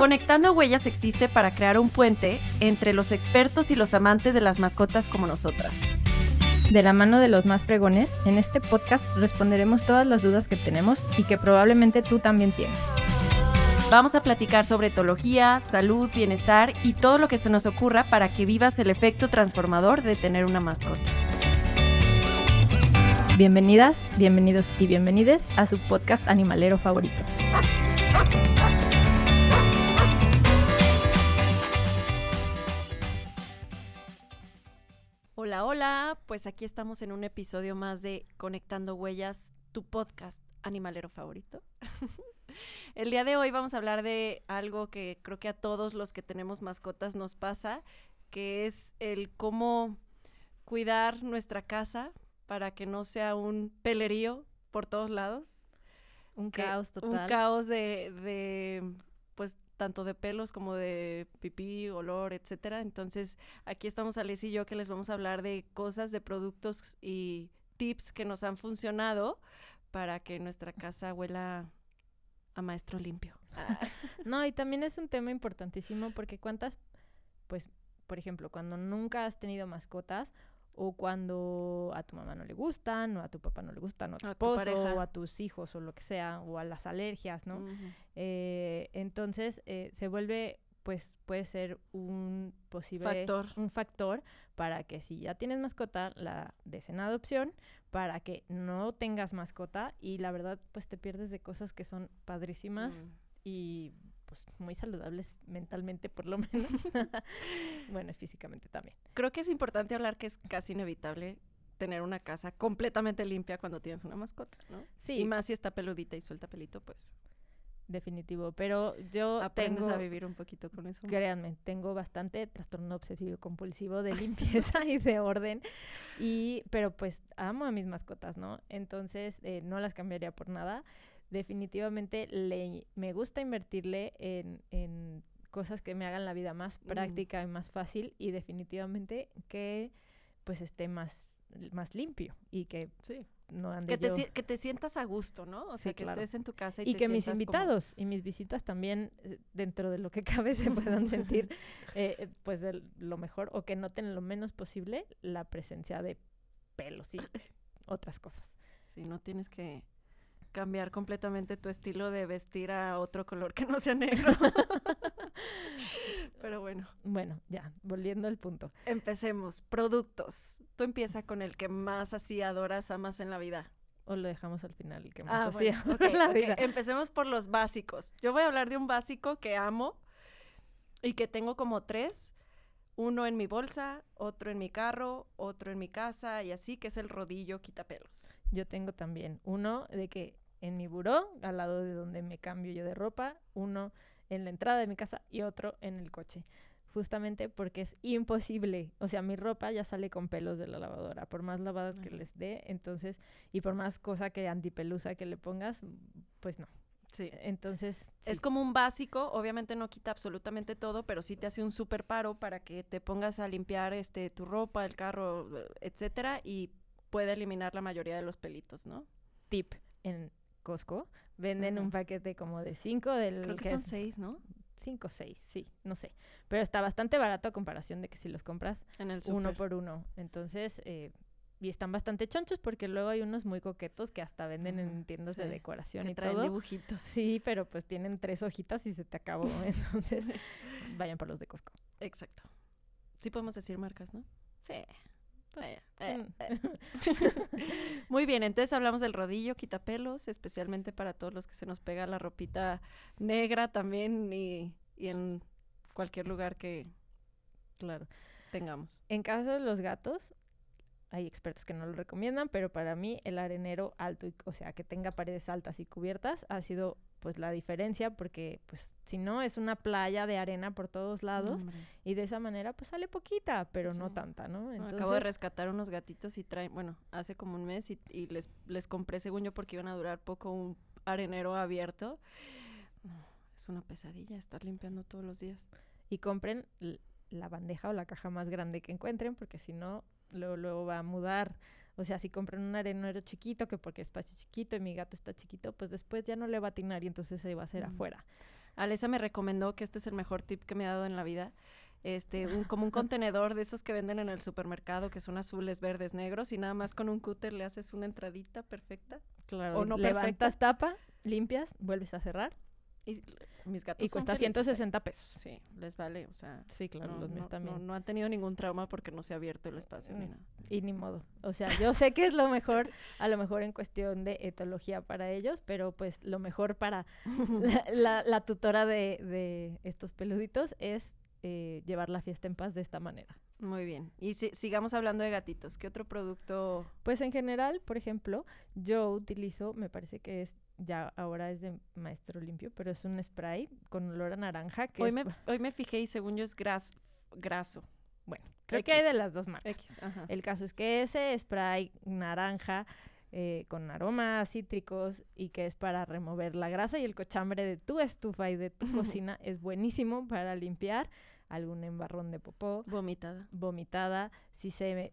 Conectando Huellas existe para crear un puente entre los expertos y los amantes de las mascotas como nosotras. De la mano de los más fregones, en este podcast responderemos todas las dudas que tenemos y que probablemente tú también tienes. Vamos a platicar sobre etología, salud, bienestar y todo lo que se nos ocurra para que vivas el efecto transformador de tener una mascota. Bienvenidas, bienvenidos y bienvenides a su podcast animalero favorito. Hola, hola, pues aquí estamos en un episodio más de Conectando Huellas, tu podcast animalero favorito. El día de hoy vamos a hablar de algo que creo que a todos los que tenemos mascotas nos pasa, que es el cómo cuidar nuestra casa para que no sea un pelerío por todos lados. Un caos total. Un caos de pues tanto de pelos como de pipí, olor, etcétera. Entonces, aquí estamos Alice y yo que les vamos a hablar de cosas, de productos y tips que nos han funcionado para que nuestra casa huela a maestro limpio. No, y también es un tema importantísimo porque pues, por ejemplo, cuando nunca has tenido mascotas o cuando a tu mamá no le gustan, o a tu papá no le gustan, o a tu esposo, o a tus hijos, o lo que sea, o a las alergias, ¿no? Uh-huh. Entonces, se vuelve, pues, puede ser un posible un factor para que si ya tienes mascota, la des en adopción, para que no tengas mascota, y la verdad, pues, te pierdes de cosas que son padrísimas y pues muy saludables mentalmente por lo menos. Bueno, y físicamente también. Creo que es importante hablar que es casi inevitable tener una casa completamente limpia cuando tienes una mascota, ¿no? Sí. Y más si está peludita y suelta pelito, pues. Definitivo, pero yo aprendes a vivir un poquito con eso. Créanme, tengo bastante trastorno obsesivo compulsivo de limpieza y de orden, pero pues amo a mis mascotas, ¿no? Entonces no las cambiaría por nada. Definitivamente me gusta invertirle en cosas que me hagan la vida más práctica y más fácil, y definitivamente que pues esté más limpio y que no ande que te sientas a gusto, ¿no? O sea, que claro. Estés en tu casa y te que mis sientas invitados y mis visitas también, dentro de lo que cabe, se puedan sentir pues de lo mejor, o que noten lo menos posible la presencia de pelos y otras cosas. Sí, no tienes que cambiar completamente tu estilo de vestir a otro color que no sea negro. Pero bueno. Bueno, ya, volviendo al punto. Empecemos. Productos. Tú empieza con el que más así adoras, amas en la vida. O lo dejamos al final, el que más así bueno, en la vida. Empecemos por los básicos. Yo voy a hablar de un básico que amo y que tengo como 3. Uno en mi bolsa, otro en mi carro, otro en mi casa y así, que es el rodillo quitapelos. Yo tengo también uno de que en mi buró, al lado de donde me cambio yo de ropa, uno en la entrada de mi casa y otro en el coche. Justamente porque es imposible. O sea, mi ropa ya sale con pelos de la lavadora, por más lavada que les dé, entonces, y por más cosa que antipelusa que le pongas, pues no. Sí. Entonces, sí. Es como un básico, obviamente no quita absolutamente todo, pero sí te hace un súper paro para que te pongas a limpiar tu ropa, el carro, etcétera, y puede eliminar la mayoría de los pelitos, ¿no? Tip, en Costco venden un paquete como de 5 creo que son 6, ¿no? 5 o 6, sí, no sé. Pero está bastante barato a comparación de que si los compras en el uno por uno. Entonces, y están bastante chonchos porque luego hay unos muy coquetos que hasta venden en tiendas de decoración que y traen todo. Dibujitos. Sí, pero pues tienen 3 hojitas y se te acabó. Entonces, vayan por los de Costco. Exacto. Sí podemos decir marcas, ¿no? Sí. Muy bien, entonces hablamos del rodillo quitapelos, especialmente para todos los que se nos pega la ropita negra también y en cualquier lugar que tengamos. En caso de los gatos, hay expertos que no lo recomiendan, pero para mí el arenero alto, o sea, que tenga paredes altas y cubiertas, ha sido pues la diferencia, porque pues si no es una playa de arena por todos lados, y de esa manera pues sale poquita, pero no tanta, ¿no? Entonces, acabo de rescatar unos gatitos y hace como un mes y les compré, según yo, porque iban a durar poco, un arenero abierto. Es una pesadilla estar limpiando todos los días. Y compren la bandeja o la caja más grande que encuentren, porque si no, luego va a mudar. O sea, si compran un arenero chiquito, que porque el espacio es chiquito y mi gato está chiquito, pues después ya no le va a atinar y entonces se va a hacer afuera. Alesa me recomendó que este es el mejor tip que me ha dado en la vida. Como un contenedor de esos que venden en el supermercado, que son azules, verdes, negros, y nada más con un cúter le haces una entradita perfecta. Claro, O no levantas tapa, limpias, vuelves a cerrar. Y mis gatos Y cuesta son felices, 160 pesos. Sí, les vale, o sea... Sí, claro, los míos también. No han tenido ningún trauma porque no se ha abierto el espacio ni nada. Y ni modo. O sea, yo sé que es lo mejor, a lo mejor en cuestión de etología para ellos, pero pues lo mejor para la tutora de estos peluditos es llevar la fiesta en paz de esta manera. Muy bien. Y sigamos hablando de gatitos. ¿Qué otro producto? Pues en general, por ejemplo, yo utilizo, me parece que es, ya ahora es de Maestro Limpio, pero es un spray con olor a naranja. Que Hoy me fijé y según yo es graso. Bueno, creo X. que hay de las dos marcas. X, ajá. El caso es que ese spray naranja con aromas cítricos y que es para remover la grasa y el cochambre de tu estufa y de tu cocina es buenísimo para limpiar algún embarrón de popó. Vomitada. Si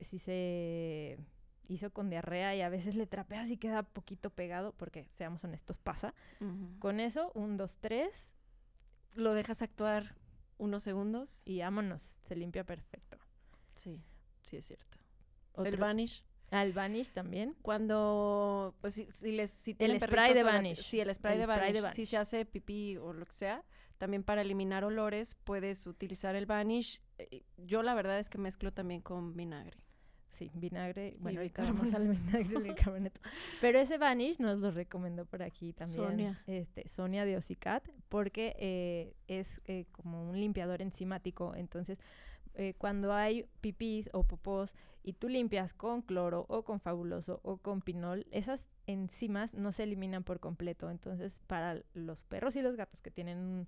se hizo con diarrea y a veces le trapeas y queda poquito pegado, porque seamos honestos, pasa. Con eso, 1, 2, 3. Lo dejas actuar unos segundos. Y vámonos, se limpia perfecto. Sí, sí es cierto. El Vanish. El Vanish también. Cuando, pues si tienen el spray de Vanish. Sí, el spray de Vanish. Si se hace pipí o lo que sea, también para eliminar olores puedes utilizar el Vanish. Yo la verdad es que mezclo también con vinagre. Sí, vinagre. Bueno, ahorita bicarbonato. vamos al vinagre y el bicarbonato. Pero ese Vanish nos lo recomendó por aquí también Sonia de Ocicat, porque es como un limpiador enzimático. Entonces, cuando hay pipís o popós y tú limpias con cloro o con fabuloso o con pinol, esas enzimas no se eliminan por completo. Entonces, para los perros y los gatos que tienen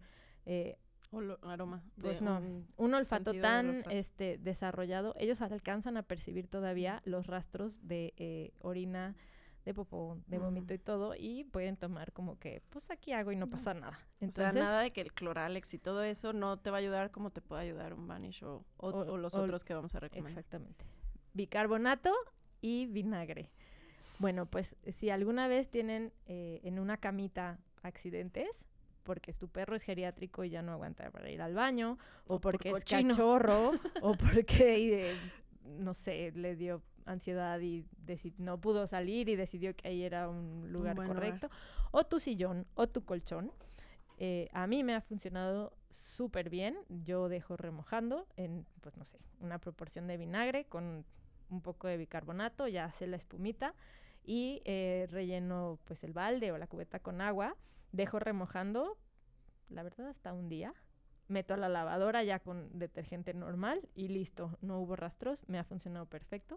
aroma. Pues un olfato tan desarrollado, ellos alcanzan a percibir todavía los rastros de orina, de popó, de vómito y todo, y pueden tomar como que, pues aquí hago y no pasa nada. Entonces, o sea, nada de que el Cloralex y todo eso no te va a ayudar como te puede ayudar un Vanish o los otros que vamos a recomendar. Exactamente. Bicarbonato y vinagre. Bueno, pues si alguna vez tienen en una camita accidentes, porque tu perro es geriátrico y ya no aguanta para ir al baño, o porque es cachorro, o porque, no sé, le dio ansiedad y no pudo salir y decidió que ahí era un lugar correcto, o tu sillón, o tu colchón. A mí me ha funcionado súper bien. Yo dejo remojando en, pues no sé, una proporción de vinagre con un poco de bicarbonato, ya hace la espumita, y relleno pues el balde o la cubeta con agua. Dejo remojando, la verdad, hasta un día. Meto a la lavadora ya con detergente normal y listo. No hubo rastros, me ha funcionado perfecto.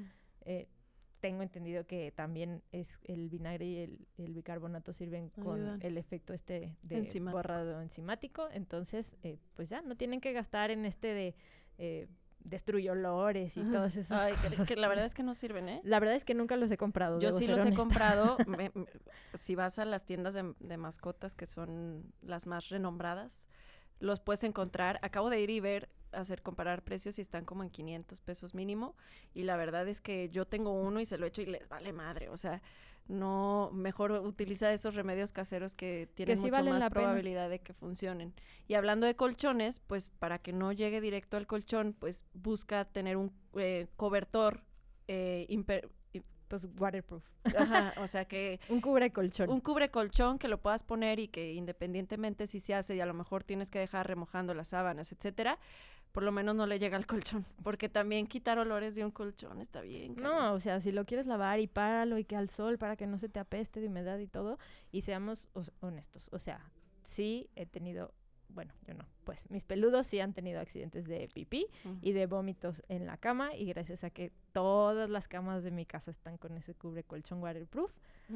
Tengo entendido que también es el vinagre y el bicarbonato sirven con el efecto de borrado enzimático. Entonces, pues ya, no tienen que gastar en de destruye olores y todas esas cosas. Que la verdad es que no sirven, ¿eh? La verdad es que nunca los he comprado. Yo sí los he comprado. Si vas a las tiendas de mascotas, que son las más renombradas, los puedes encontrar. Acabo de ir y comparar precios y están como en 500 pesos mínimo. Y la verdad es que yo tengo uno y se lo echo y les vale madre. O sea, no, mejor utiliza esos remedios caseros que tienen mucho más probabilidad de que funcionen. Y hablando de colchones, pues para que no llegue directo al colchón, pues busca tener un cobertor pues waterproof. Ajá, o sea que un cubrecolchón. Un cubrecolchón que lo puedas poner y que independientemente si se hace y a lo mejor tienes que dejar remojando las sábanas, etcétera, por lo menos no le llega al colchón, porque también quitar olores de un colchón está bien. No, o sea, si lo quieres lavar y páralo y que al sol para que no se te apeste de humedad y todo, y seamos honestos, o sea, sí he tenido, bueno, yo no, pues mis peludos sí han tenido accidentes de pipí y de vómitos en la cama, y gracias a que todas las camas de mi casa están con ese cubrecolchón waterproof,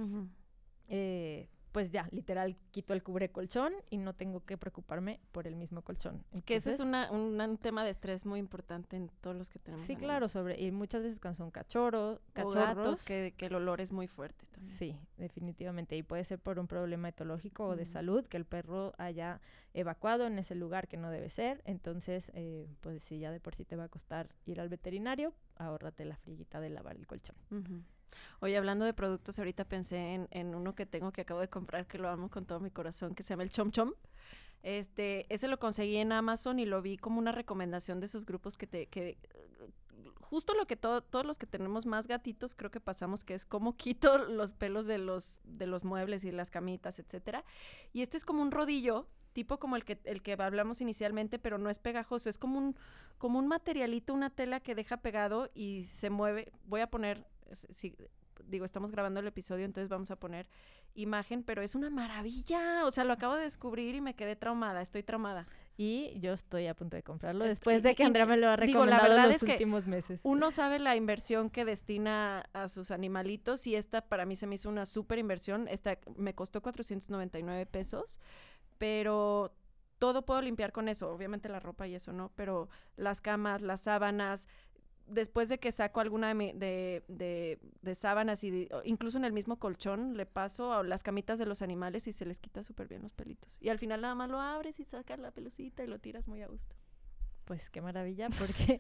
pues ya, literal, quito el cubrecolchón y no tengo que preocuparme por el mismo colchón. Entonces, que ese es un tema de estrés muy importante en todos los que tenemos. Sí, claro, y muchas veces cuando son cachorros, gatos, que el olor es muy fuerte también. Sí, definitivamente, y puede ser por un problema etológico o de salud, que el perro haya evacuado en ese lugar que no debe ser. Entonces, pues si ya de por sí te va a costar ir al veterinario, ahórrate la friguita de lavar el colchón. Oye, hablando de productos, ahorita pensé en uno que acabo de comprar, que lo amo con todo mi corazón, que se llama el Chom Chom. Ese lo conseguí en Amazon y lo vi como una recomendación de esos grupos que justo lo que todos los que tenemos más gatitos creo que pasamos, que es cómo quito los pelos de los muebles y las camitas, etcétera. Y este es como un rodillo, tipo como el que hablamos inicialmente, pero no es pegajoso, es como un materialito, una tela que deja pegado y se mueve. Voy a poner, estamos grabando el episodio, entonces vamos a poner imagen, pero es una maravilla. O sea, lo acabo de descubrir y me quedé traumada, estoy traumada. Y yo estoy a punto de comprarlo después de que Andrea me lo ha recomendado la verdad los últimos meses. Uno sabe la inversión que destina a sus animalitos y esta para mí se me hizo una súper inversión. Esta me costó 499 pesos, pero todo puedo limpiar con eso. Obviamente la ropa y eso no, pero las camas, las sábanas, después de que saco alguna de sábanas incluso en el mismo colchón le paso a las camitas de los animales y se les quita súper bien los pelitos. Y al final nada más lo abres y sacas la pelucita y lo tiras muy a gusto. Pues qué maravilla, porque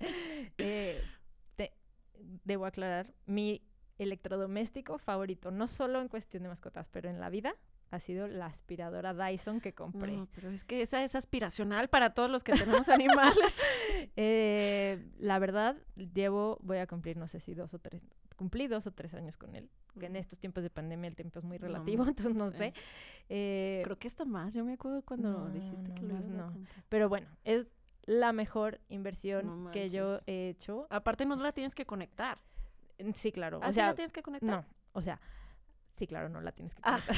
debo aclarar, mi electrodoméstico favorito, no solo en cuestión de mascotas, pero en la vida, ha sido la aspiradora Dyson que compré. No, pero es que esa es aspiracional para todos los que tenemos animales. La verdad, voy a cumplir, no sé si cumplí 2 o 3 años con él. Que en estos tiempos de pandemia el tiempo es muy relativo, entonces no sé. Creo que hasta más, yo me acuerdo cuando dijiste que lo ibas a comprar. Pero bueno, es la mejor inversión que yo he hecho. Aparte no la tienes que conectar. Sí, claro. ¿Ah, sí la tienes que conectar? No, o sea, sí, claro, no la tienes que conectar.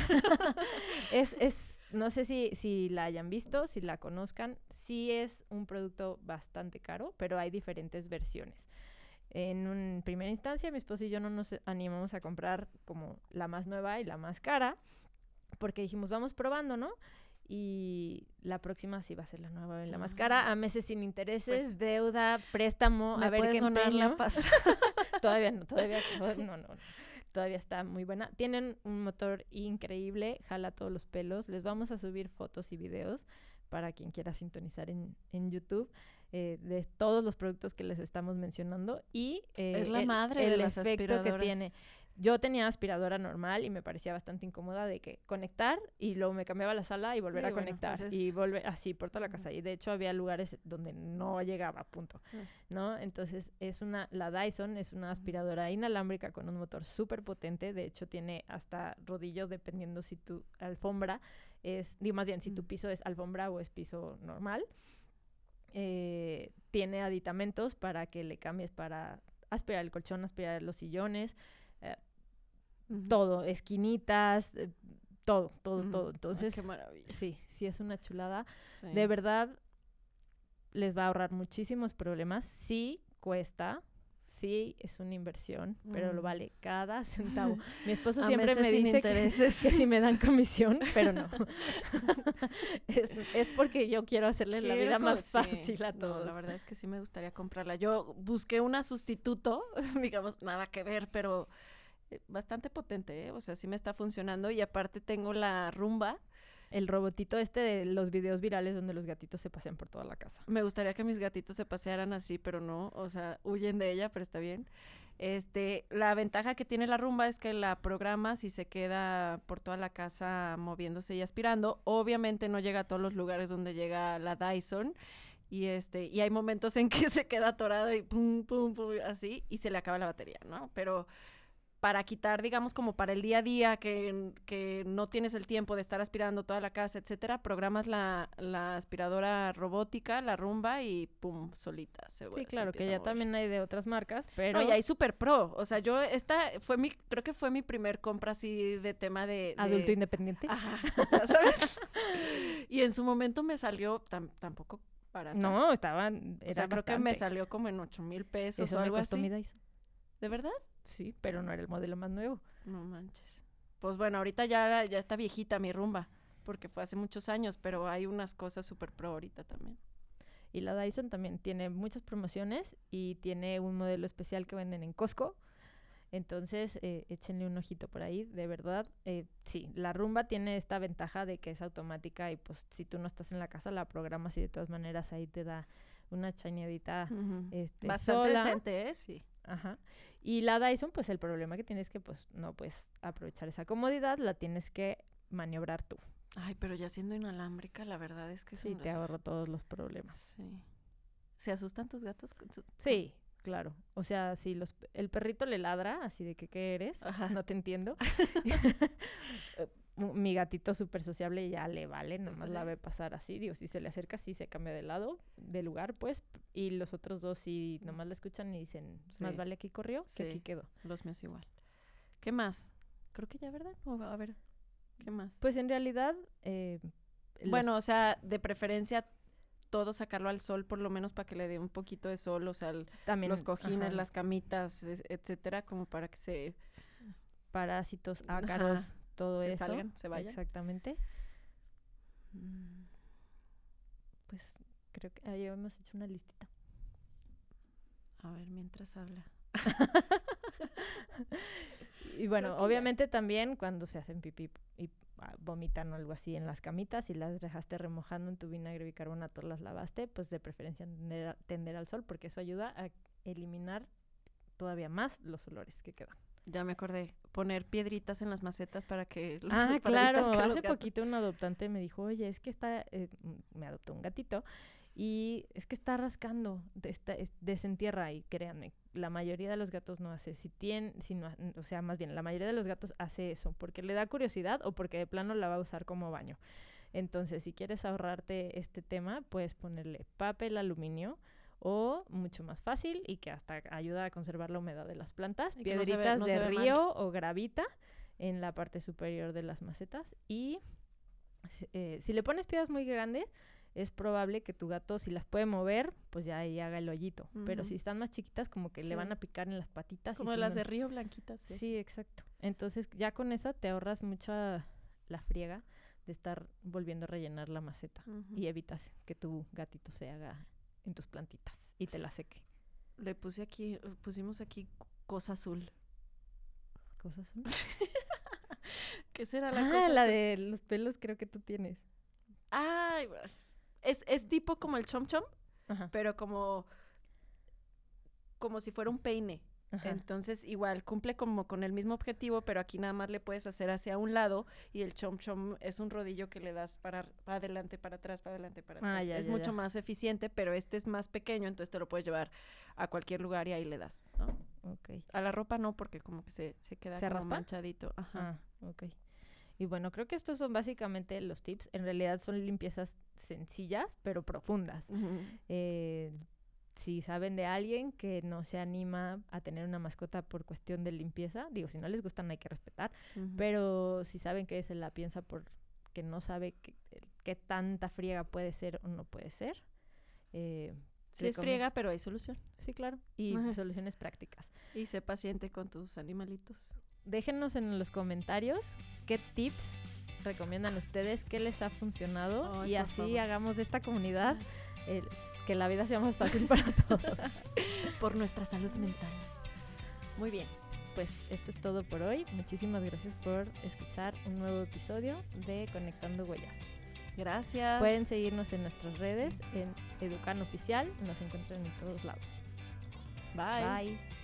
No sé si la hayan visto, si la conozcan. Sí es un producto bastante caro, pero hay diferentes versiones. En primera instancia, mi esposo y yo no nos animamos a comprar como la más nueva y la más cara, porque dijimos, vamos probando, ¿no? Y la próxima sí va a ser la nueva y la más cara, a meses sin intereses, pues, deuda, préstamo, a ver qué empeño. Todavía no. Todavía está muy buena. Tienen un motor increíble, jala todos los pelos. Les vamos a subir fotos y videos para quien quiera sintonizar en YouTube de todos los productos que les estamos mencionando. Y es la madre de las aspiradoras. Que tiene. Yo tenía aspiradora normal y me parecía bastante incómoda de que conectar y luego me cambiaba a la sala y volver a conectar y volver así por toda la casa. Y de hecho había lugares donde no llegaba, punto, ¿no? Entonces la Dyson es una aspiradora inalámbrica con un motor súper potente. De hecho tiene hasta rodillos dependiendo si tu alfombra si tu piso es alfombra o es piso normal. Tiene aditamentos para que le cambies para aspirar el colchón, aspirar los sillones, todo, esquinitas, todo. Entonces, qué maravilla. Sí, es una chulada. Sí. De verdad, les va a ahorrar muchísimos problemas. Sí, cuesta. Sí, es una inversión, pero lo vale cada centavo. Mi esposo siempre me dice que si me dan comisión, pero no. es porque yo quiero hacerles la vida más fácil a todos. No, la verdad es que sí me gustaría comprarla. Yo busqué una sustituto, digamos, nada que ver, pero bastante potente, ¿eh? O sea, sí me está funcionando y aparte tengo la Roomba. El robotito de los videos virales donde los gatitos se pasean por toda la casa. Me gustaría que mis gatitos se pasearan así, pero no, o sea, huyen de ella, pero está bien. La ventaja que tiene la Roomba es que la programas y se queda por toda la casa moviéndose y aspirando. Obviamente no llega a todos los lugares donde llega la Dyson. Y hay momentos en que se queda atorada y pum, pum, pum, así, y se le acaba la batería, ¿no? Pero para quitar, digamos, como para el día a día, que no tienes el tiempo de estar aspirando toda la casa, etcétera, programas la aspiradora robótica, la Roomba, y pum, solita se vuelve. Sí, claro, que ya también hay de otras marcas, pero... No, y hay Super Pro, o sea, creo que fue mi primer compra así de tema de... Adulto independiente. Ajá, ¿sabes? Y en su momento me salió tampoco barata. No, era creo que me salió como en 8,000 pesos. Eso o algo me costó así. mi Dyson. ¿De verdad? Sí, pero no era el modelo más nuevo. No manches. Pues bueno, ahorita ya está viejita mi Roomba, porque fue hace muchos años, pero hay unas cosas super pro ahorita también. Y la Dyson también tiene muchas promociones y tiene un modelo especial que venden en Costco. Entonces, échenle un ojito por ahí, de verdad. Sí, la Roomba tiene esta ventaja de que es automática y pues si tú no estás en la casa la programas y de todas maneras ahí te da una chañadita bastante sola. decente, ¿eh? Sí. Ajá. Y la Dyson, pues el problema que tienes es que pues no puedes aprovechar esa comodidad, la tienes que maniobrar tú. Ay, pero ya siendo inalámbrica, la verdad es que es Sí, un te ahorro todos los problemas. Sí. ¿Se asustan tus gatos? Sí, claro. O sea, si el perrito le ladra, así de que, ¿qué eres? Ajá. No te entiendo. Mi gatito súper sociable ya le vale, nomás la ve pasar así. Digo, si se le acerca, sí se cambia de lugar, pues. Y los otros dos sí nomás la escuchan y dicen, más Sí. vale aquí corrió que Sí. aquí quedó. Los míos igual. ¿Qué más? Creo que ya, ¿verdad? A ver, ¿qué más? Pues en realidad... Bueno, o sea, de preferencia todo sacarlo al sol, por lo menos para que le dé un poquito de sol, o sea, también, los cojines, ajá, las camitas, etcétera, como para que se parásitos, ácaros, todo se eso. salgan, se vayan. Exactamente. Pues creo que ahí hemos hecho una listita. A ver, mientras habla. Y bueno, Creo que obviamente también cuando se hacen pipí y vomitan o algo así en las camitas y las dejaste remojando en tu vinagre y bicarbonato, las lavaste, pues de preferencia tender al sol, porque eso ayuda a eliminar todavía más los olores que quedan. Ya me acordé, poner piedritas en las macetas para que... Ah, para claro, evitar que los hace gatos- poquito un adoptante me dijo, oye, es que me adoptó un gatito y es que está rascando, desentierra, y créanme, la mayoría de los gatos no hace, o sea, más bien, la mayoría de los gatos hace eso, porque le da curiosidad o porque de plano la va a usar como baño. Entonces, si quieres ahorrarte este tema, puedes ponerle papel aluminio o, mucho más fácil y que hasta ayuda a conservar la humedad de las plantas, Y que no se ve- piedritas no se de ve mal. río o gravita en la parte superior de las macetas. Y si le pones piedras muy grandes, es probable que tu gato, si las puede mover, pues ya ahí haga el hoyito. Pero Ujú. si están más chiquitas, como que le Sí. van a picar en las patitas. Como y si las no- de Río Blanquitas. Sí, exacto. Entonces ya con esa te ahorras mucha la friega de estar volviendo a rellenar la maceta. Ujú. Y evitas que tu gatito se haga en tus plantitas y te la seque. Pusimos aquí cosa azul. Cosas. ¿Qué será la Ah, cosa la azul? de los pelos creo que tú tienes. Ay, es tipo como el chom chom, Ajá. pero como si fuera un peine. Ajá. Entonces, igual, cumple como con el mismo objetivo, pero aquí nada más le puedes hacer hacia un lado y el chom chom es un rodillo que le das para adelante, para atrás, para adelante, para atrás. Ya, Es ya, mucho ya. más eficiente, pero este es más pequeño, entonces te lo puedes llevar a cualquier lugar y ahí le das, ¿no? Ok. A la ropa no, porque como que se queda ¿Se como raspa? manchadito. Ajá. Ok. Y bueno, creo que estos son básicamente los tips. En realidad son limpiezas sencillas, pero profundas. Ujú. Si saben de alguien que no se anima a tener una mascota por cuestión de limpieza, digo, si no les gustan hay que respetar, Ujú. pero si saben que se la piensa porque no sabe qué tanta friega puede ser o no puede ser. Sí es friega, pero hay solución. Sí, claro. Y Ajá. soluciones prácticas. Y sé paciente con tus animalitos. Déjenos en los comentarios qué tips recomiendan ustedes, qué les ha funcionado, Ay, y por así favor. hagamos de esta comunidad que la vida sea más fácil para todos. Por nuestra salud mental. Muy bien. Pues esto es todo por hoy. Muchísimas gracias por escuchar un nuevo episodio de Conectando Huellas. Gracias. Pueden seguirnos en nuestras redes, en Educan Oficial, nos encuentran en todos lados. Bye. Bye.